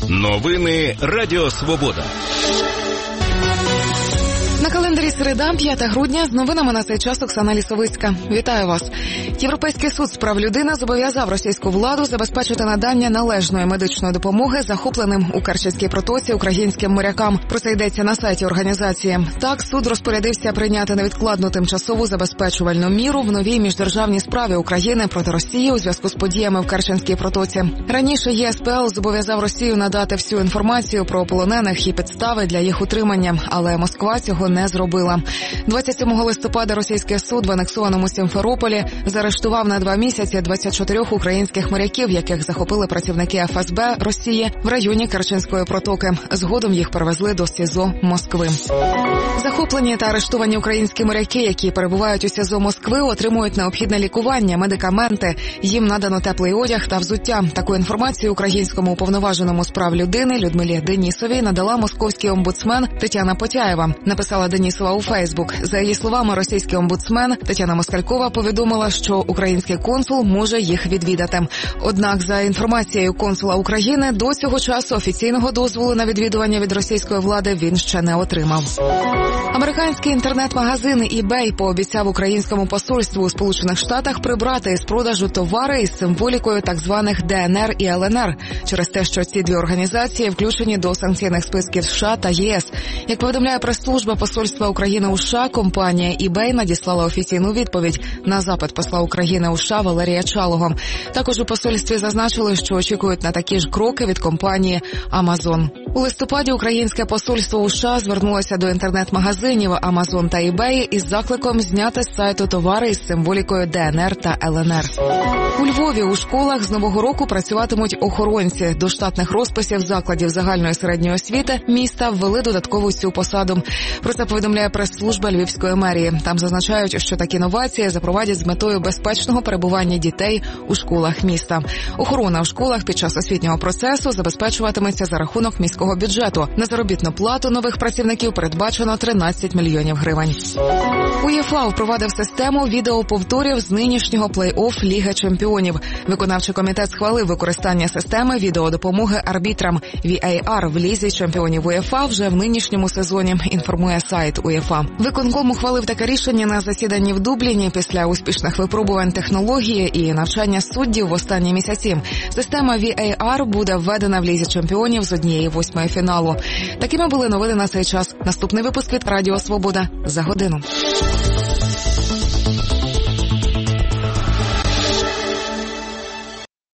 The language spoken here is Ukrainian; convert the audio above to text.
Новини Радіо Свобода. На календарі середа, 5 грудня, з новинами на цей час Оксана Лісовицька. Вітаю вас. Європейський суд з прав людини зобов'язав російську владу забезпечити надання належної медичної допомоги захопленим у Керченській протоці українським морякам. Про це йдеться на сайті організації. Так, суд розпорядився прийняти невідкладну тимчасову забезпечувальну міру в новій міждержавній справі України проти Росії у зв'язку з подіями в Керченській протоці. Раніше ЄСПЛ зобов'язав Росію надати всю інформацію про полонених і підстави для їх утримання, але Москва цього не зробила. 27 листопада російський суд в анексованому Сімферополі заарештував на 2 місяці 24 українських моряків, яких захопили працівники ФСБ Росії в районі Керченської протоки. Згодом їх перевезли до СІЗО Москви. Захоплені та арештовані українські моряки, які перебувають у СІЗО Москви, отримують необхідне лікування, медикаменти. Їм надано теплий одяг та взуття. Таку інформацію українському уповноваженому з прав людини Людмилі Денісовій надала московський омбудсмен Тетяна Потяєва. Написала Денісова у Фейсбук. За її словами, російський омбудсмен Тетяна Москалькова повідомила, що український консул може їх відвідати. Однак, за інформацією консула України, до цього часу офіційного дозволу на відвідування від російської влади він ще не отримав. Американський інтернет-магазин eBay пообіцяв українському посольству у Сполучених Штатах прибрати із продажу товари із символікою так званих ДНР і ЛНР, через те, що ці дві організації включені до санкційних списків США та ЄС. Як повідомляє прес-служба посольства України у США, компанія eBay надіслала офіційну відповідь на запит посла України у США Валерія Чалого. Також у посольстві зазначили, що очікують на такі ж кроки від компанії Amazon. У листопаді українське посольство у США звернулося до інтернет-магазинів Amazon та eBay із закликом зняти з сайту товари із символікою ДНР та ЛНР. У Львові у школах з нового року працюватимуть охоронці. До штатних розписів закладів загальної середньої освіти міста ввели додаткову цю посаду. Про це повідомляє прес-служба Львівської мерії. Там зазначають, що такі новації запровадять з метою безпечного перебування дітей у школах міста. Охорона в школах під час освітнього процесу забезпечуватиметься за рахунок міського бюджету. На заробітну плату нових працівників передбачено 13 мільйонів гривень. УЄФА впровадив систему відеоповторів з нинішнього плей-офф Ліги чемпіонів. Виконавчий комітет схвалив використання системи відеодопомоги арбітрам VAR в Лізі чемпіонів УЄФА вже в нинішньому сезоні, інформує сайт УЄФА. Виконком ухвалив таке рішення на засіданні в Дубліні після успішних випробувань технології і навчання суддів в останні місяці. Система VAR буде введена в Лізі чемпіонів з 1/8 фіналу. Такими були новини на цей час. Наступний випуск від Радіо Свобода за годину.